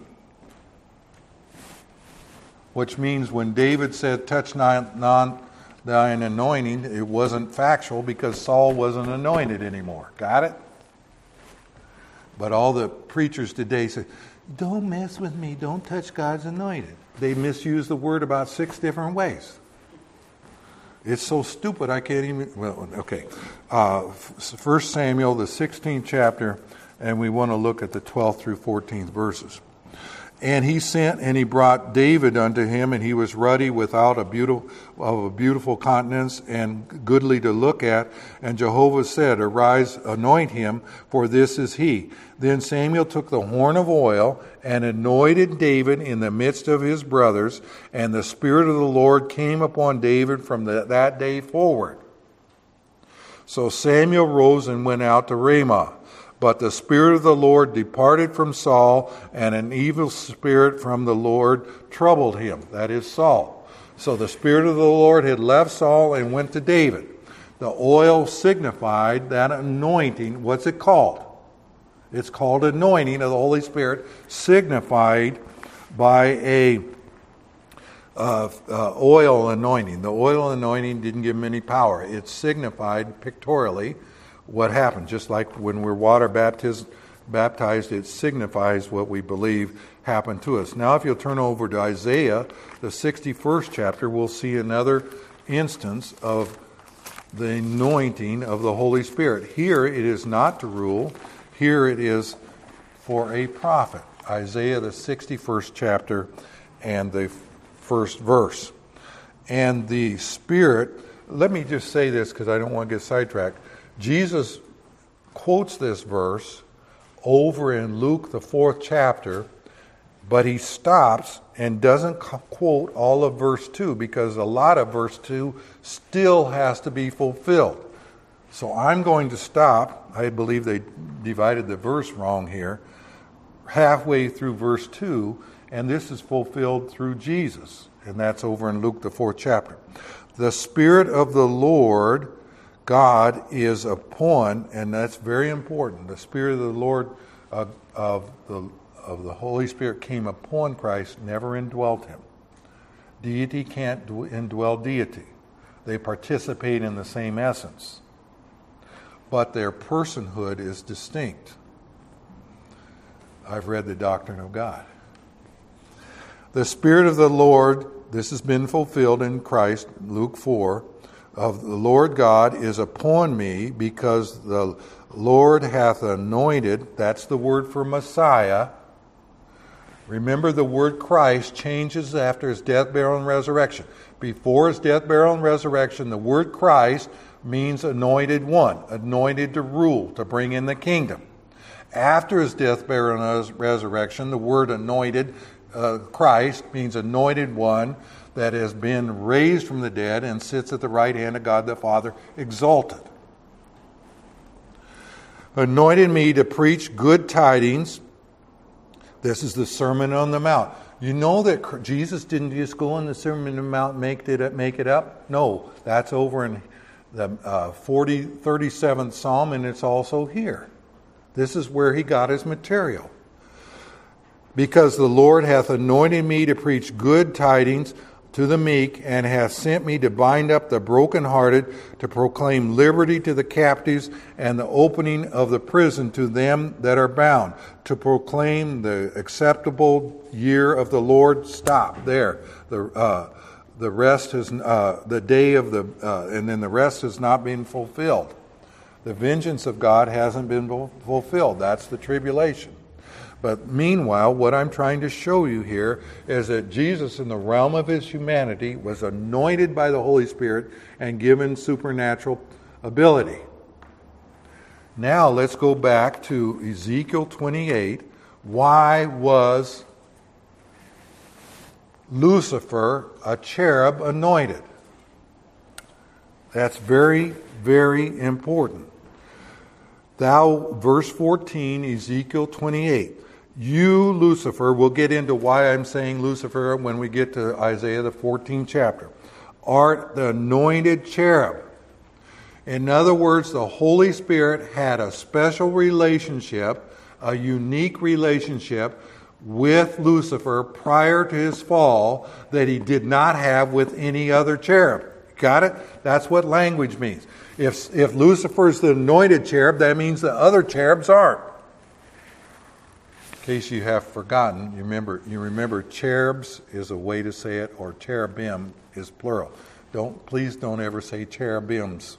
Which means when David said, touch not thine anointing, it wasn't factual because Saul wasn't anointed anymore. Got it? But all the preachers today say, don't mess with me. Don't touch God's anointed. They misuse the word about 6 different ways. It's so stupid I can't even... Well, okay. 1 Samuel, the 16th chapter, and we want to look at the 12th through 14th verses. And he sent and he brought David unto him, and he was ruddy without a beautiful countenance and goodly to look at. And Jehovah said, arise, anoint him, for this is he. Then Samuel took the horn of oil and anointed David in the midst of his brothers, and the Spirit of the Lord came upon David from that day forward. So Samuel rose and went out to Ramah. But the Spirit of the Lord departed from Saul, and an evil spirit from the Lord troubled him. That is Saul. So the Spirit of the Lord had left Saul and went to David. The oil signified that anointing. What's it called? It's called anointing of the Holy Spirit, signified by a oil anointing. The oil anointing didn't give him any power. It signified pictorially what happened. Just like when we're water baptized, it signifies what we believe happened to us. Now, if you'll turn over to Isaiah, the 61st chapter, we'll see another instance of the anointing of the Holy Spirit. Here it is not to rule. Here it is for a prophet. Isaiah, the 61st chapter, and the first verse. And the Spirit, let me just say this because I don't want to get sidetracked. Jesus quotes this verse over in Luke, the 4th chapter, but he stops and doesn't quote all of verse 2 because a lot of verse 2 still has to be fulfilled. So I'm going to stop. I believe they divided the verse wrong here. Halfway through verse 2, and this is fulfilled through Jesus. And that's over in Luke, the 4th chapter. The Spirit of the Lord God is upon, and that's very important. The Spirit of the Lord of the Holy Spirit came upon Christ, never indwelt him. Deity can't indwell deity. They participate in the same essence, but their personhood is distinct. I've read the Doctrine of God. The Spirit of the Lord, this has been fulfilled in Christ, Luke 4. of the Lord God is upon me, because the Lord hath anointed, that's the word for Messiah. Remember, the word Christ changes after his death, burial, and resurrection. Before his death, burial, and resurrection, the word Christ means anointed one, anointed to rule, to bring in the kingdom. After his death, burial, and resurrection, the word anointed, Christ, means anointed one that has been raised from the dead and sits at the right hand of God the Father, exalted. Anointed me to preach good tidings. This is the Sermon on the Mount. You know that Jesus didn't just go on the Sermon on the Mount and make it up? No, that's over in the 37th Psalm, and it's also here. This is where he got his material. Because the Lord hath anointed me to preach good tidings to the meek, and hath sent me to bind up the brokenhearted, to proclaim liberty to the captives, and the opening of the prison to them that are bound, to proclaim the acceptable year of the Lord. Stop there. The rest is the day of the, and then the rest has not been fulfilled. The vengeance of God hasn't been fulfilled. That's the tribulation. But meanwhile, what I'm trying to show you here is that Jesus, in the realm of his humanity, was anointed by the Holy Spirit and given supernatural ability. Now let's go back to Ezekiel 28. Why was Lucifer, a cherub, anointed? That's very, very important. Verse 14, Ezekiel 28. You, Lucifer, we'll get into why I'm saying Lucifer when we get to Isaiah the 14th chapter, art the anointed cherub. In other words, the Holy Spirit had a special relationship, a unique relationship with Lucifer prior to his fall that he did not have with any other cherub. Got it? That's what language means. If Lucifer is the anointed cherub, that means the other cherubs aren't. In case you have forgotten, you remember cherubs is a way to say it, or cherubim is plural. Please don't ever say cherubims.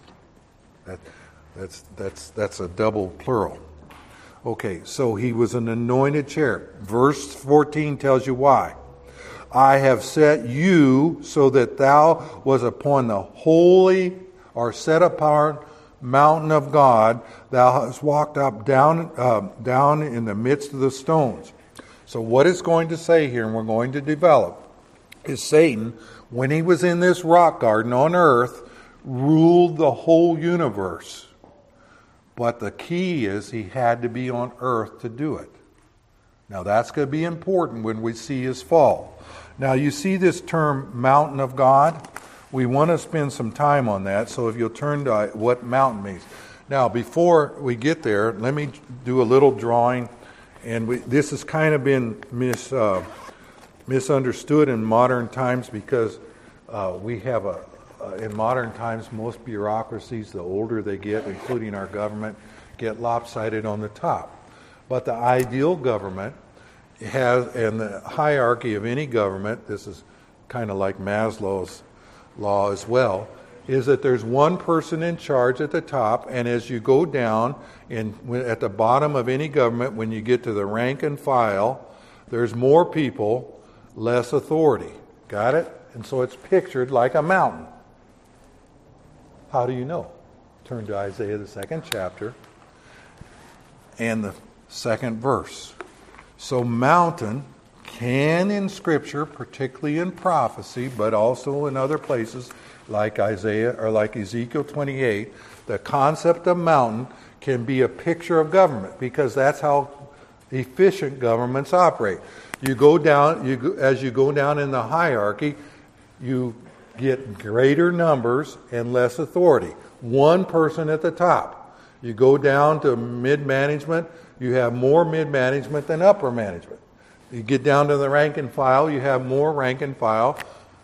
That's a double plural. Okay, so he was an anointed cherub. Verse 14 tells you why. I have set you so that thou was upon the holy or set apart mountain of God. Thou hast walked up down in the midst of the stones. So what it's going to say here, and we're going to develop, is Satan, when he was in this rock garden on earth, ruled the whole universe. But the key is he had to be on earth to do it. Now that's going to be important when we see his fall. Now you see this term, mountain of God? We want to spend some time on that, so if you'll turn to what mountain means. Now, before we get there, let me do a little drawing. And this has kind of been misunderstood in modern times because we have in modern times, most bureaucracies, the older they get, including our government, get lopsided on the top. But the ideal government has, and the hierarchy of any government, this is kind of like Maslow's law as well, is that there's one person in charge at the top, and as you go down, at the bottom of any government, when you get to the rank and file, there's more people, less authority. Got it? And so it's pictured like a mountain. How do you know? Turn to Isaiah, the 2nd chapter, and the 2nd verse. So mountain can in Scripture, particularly in prophecy, but also in other places like Isaiah or like Ezekiel 28, the concept of mountain can be a picture of government because that's how efficient governments operate. You go down, as you go down in the hierarchy, you get greater numbers and less authority. One person at the top. You go down to mid-management, you have more mid-management than upper management. You get down to the rank and file, you have more rank and file.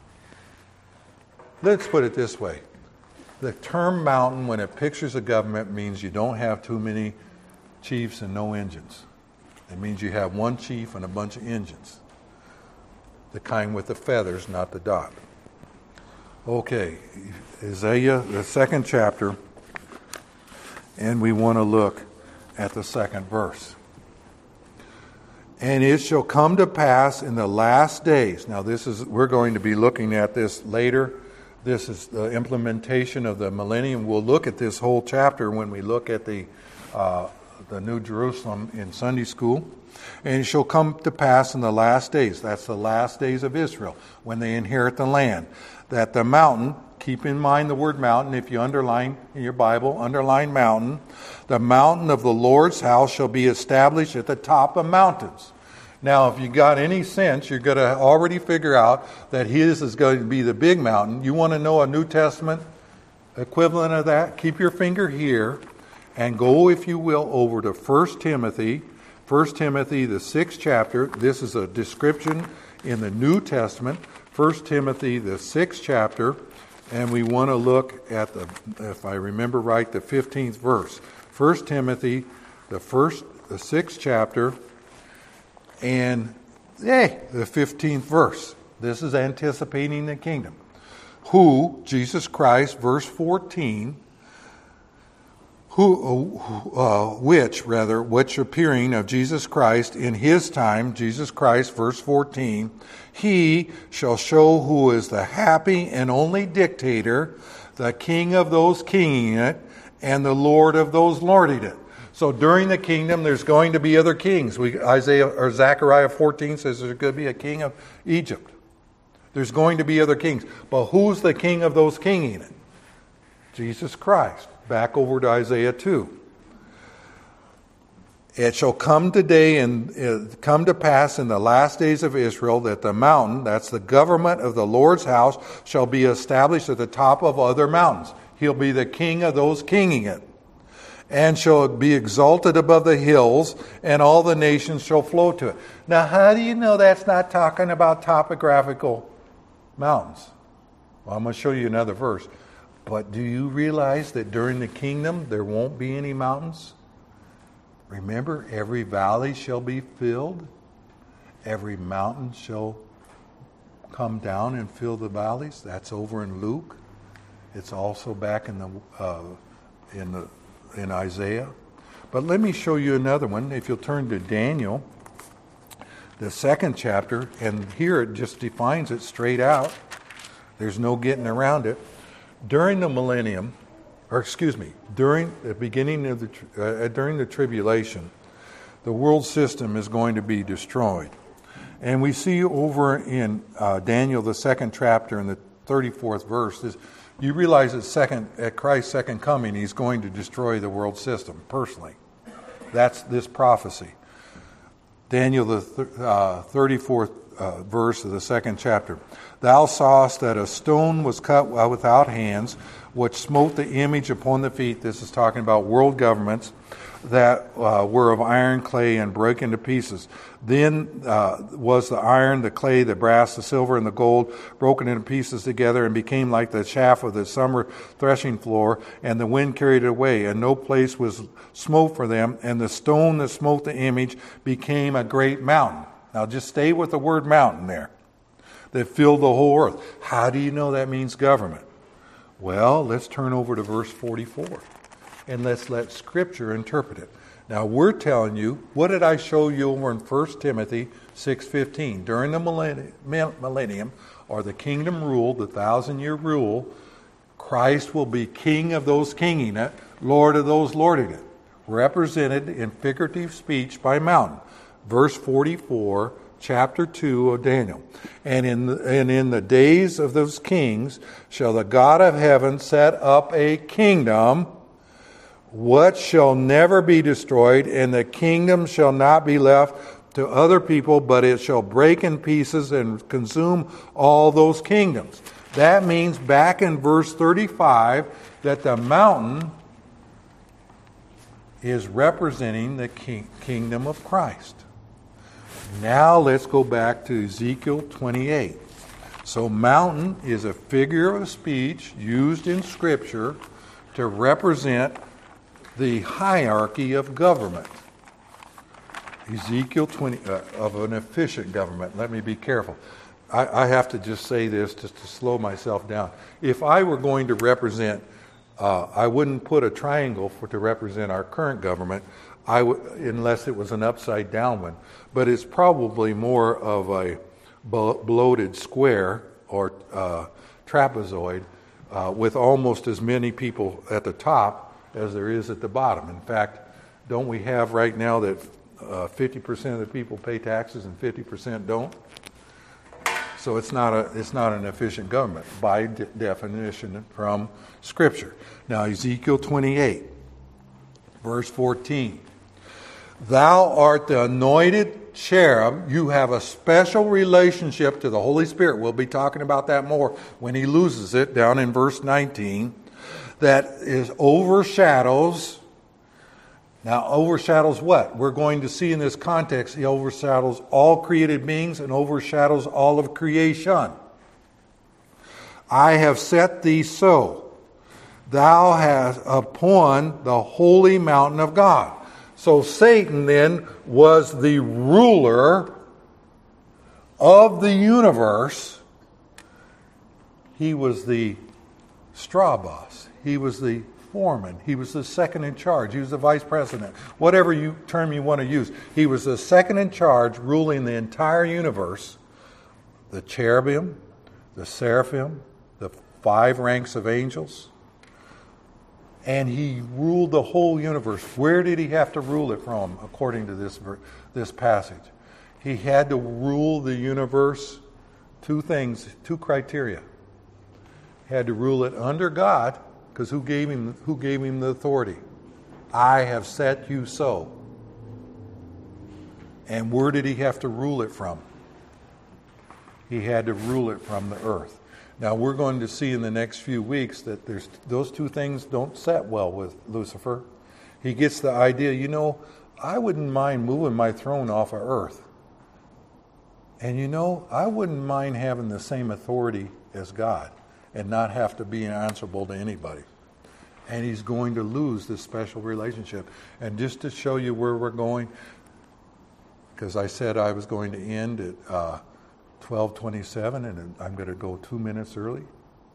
Let's put it this way. The term mountain, when it pictures a government, means you don't have too many chiefs and no engines. It means you have one chief and a bunch of engines. The kind with the feathers, not the dot. Okay, Isaiah, the second chapter, and we want to look at the second verse. And it shall come to pass in the last days. Now we're going to be looking at this later. This is the implementation of the millennium. We'll look at this whole chapter when we look at the New Jerusalem in Sunday school. And it shall come to pass in the last days, that's the last days of Israel, when they inherit the land, that the mountain, keep in mind the word mountain, if you underline in your Bible, underline mountain, the mountain of the Lord's house shall be established at the top of mountains. Now, if you got any sense, you're going to already figure out that his is going to be the big mountain. You want to know a New Testament equivalent of that? Keep your finger here and go, if you will, over to 1 Timothy, the 6th chapter. This is a description in the New Testament. 1 Timothy, the 6th chapter. And we want to look at if I remember right, the 15th verse. 1 Timothy, the 6th chapter, and the 15th verse. This is anticipating the kingdom. Who, Jesus Christ, verse 14, which appearing of Jesus Christ in his time, Jesus Christ, verse 14, he shall show who is the happy and only dictator, the king of those kinging it, and the Lord of those lording it. So during the kingdom, there's going to be other kings. Zechariah 14 says there's going to be a king of Egypt. There's going to be other kings. But who's the king of those kinging it? Jesus Christ. Back over to Isaiah 2. It shall come to pass in the last days of Israel that the mountain, that's the government of the Lord's house, shall be established at the top of other mountains. He'll be the king of those kinging it. And shall be exalted above the hills, and all the nations shall flow to it. Now, how do you know that's not talking about topographical mountains? Well, I'm going to show you another verse. But do you realize that during the kingdom there won't be any mountains? Remember, every valley shall be filled. Every mountain shall come down and fill the valleys. That's over in Luke. It's also back in Isaiah. But let me show you another one. If you'll turn to Daniel, the 2nd chapter, and here it just defines it straight out. There's no getting around it. During the millennium, during the beginning of during the tribulation, the world system is going to be destroyed. And we see over in Daniel, the 2nd chapter, in the 34th verse, you realize at Christ's second coming, he's going to destroy the world system personally. That's this prophecy. Daniel, the 34th verse of the 2nd chapter. Thou sawest that a stone was cut without hands, which smote the image upon the feet. This is talking about world governments that were of iron, clay, and break into pieces. Then was the iron, the clay, the brass, the silver, and the gold broken into pieces together and became like the chaff of the summer threshing floor, and the wind carried it away, and no place was smote for them, and the stone that smote the image became a great mountain. Now just stay with the word mountain there. That filled the whole earth. How do you know that means government? Well, let's turn over to verse 44. And let's let Scripture interpret it. Now, we're telling you, what did I show you over in 1 Timothy 6:15? During the millennium, or the kingdom rule, the 1,000-year rule, Christ will be king of those kinging it, Lord of those lording it, represented in figurative speech by mountain. Verse 44, chapter 2 of Daniel. And in the days of those kings shall the God of heaven set up a kingdom what shall never be destroyed, and the kingdom shall not be left to other people, but it shall break in pieces and consume all those kingdoms. That means back in verse 35 that the mountain is representing the kingdom of Christ. Now let's go back to Ezekiel 28. So mountain is a figure of speech used in Scripture to represent the hierarchy of government. Ezekiel 20, of an efficient government. Let me be careful. I have to just say this just to slow myself down. If I were going to represent, I wouldn't put a triangle to represent our current government, unless it was an upside down one. But it's probably more of a bloated square or trapezoid with almost as many people at the top as there is at the bottom. In fact, don't we have right now that 50% of the people pay taxes and 50% don't? So it's not an efficient government by definition from Scripture. Now Ezekiel 28, verse 14. Thou art the anointed cherub. You have a special relationship to the Holy Spirit. We'll be talking about that more when he loses it down in verse 19. That is overshadows. Now, overshadows what? We're going to see in this context, he overshadows all created beings and overshadows all of creation. I have set thee so. Thou hast upon the holy mountain of God. So Satan then was the ruler of the universe. He was the straw boss. He was the foreman. He was the second in charge. He was the vice president. Whatever term you want to use. He was the second in charge, ruling the entire universe. The cherubim, the seraphim, the 5 ranks of angels. And he ruled the whole universe. Where did he have to rule it from, according to this passage? He had to rule the universe 2 things, 2 criteria. He had to rule it under God, because who gave him the authority? I have set you so. And where did he have to rule it from? He had to rule it from the earth. Now we're going to see in the next few weeks that those 2 things don't set well with Lucifer. He gets the idea, I wouldn't mind moving my throne off of earth. And I wouldn't mind having the same authority as God and not have to be answerable to anybody. And he's going to lose this special relationship. And just to show you where we're going, because I said I was going to end at 12:27, and I'm going to go 2 minutes early.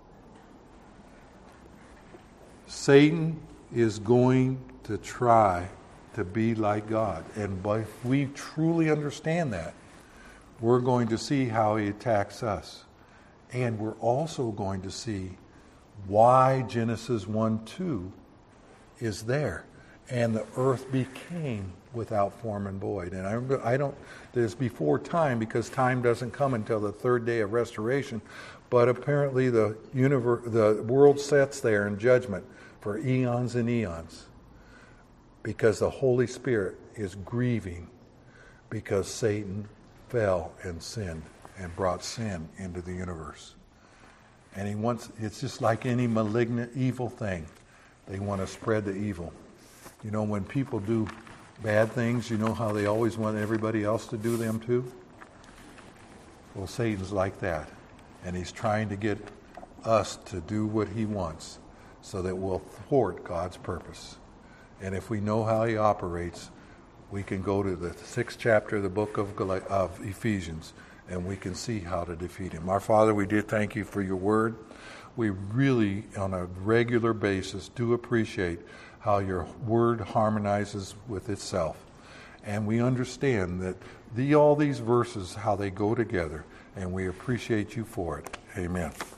Satan is going to try to be like God. And if we truly understand that, we're going to see how he attacks us. And we're also going to see why Genesis 1:2 is there. And the earth became without form and void. And there's before time, because time doesn't come until the 3rd day of restoration. But apparently the world sits there in judgment for eons and eons, because the Holy Spirit is grieving because Satan fell and sinned and brought sin into the universe. And it's just like any malignant evil thing. They want to spread the evil. When people do bad things, how they always want everybody else to do them too? Well, Satan's like that. And he's trying to get us to do what he wants so that we'll thwart God's purpose. And if we know how he operates, we can go to the 6th chapter of the book of Ephesians, and we can see how to defeat him. Our Father, we do thank you for your word. We really, on a regular basis, do appreciate how your word harmonizes with itself. And we understand that all these verses, how they go together, and we appreciate you for it. Amen.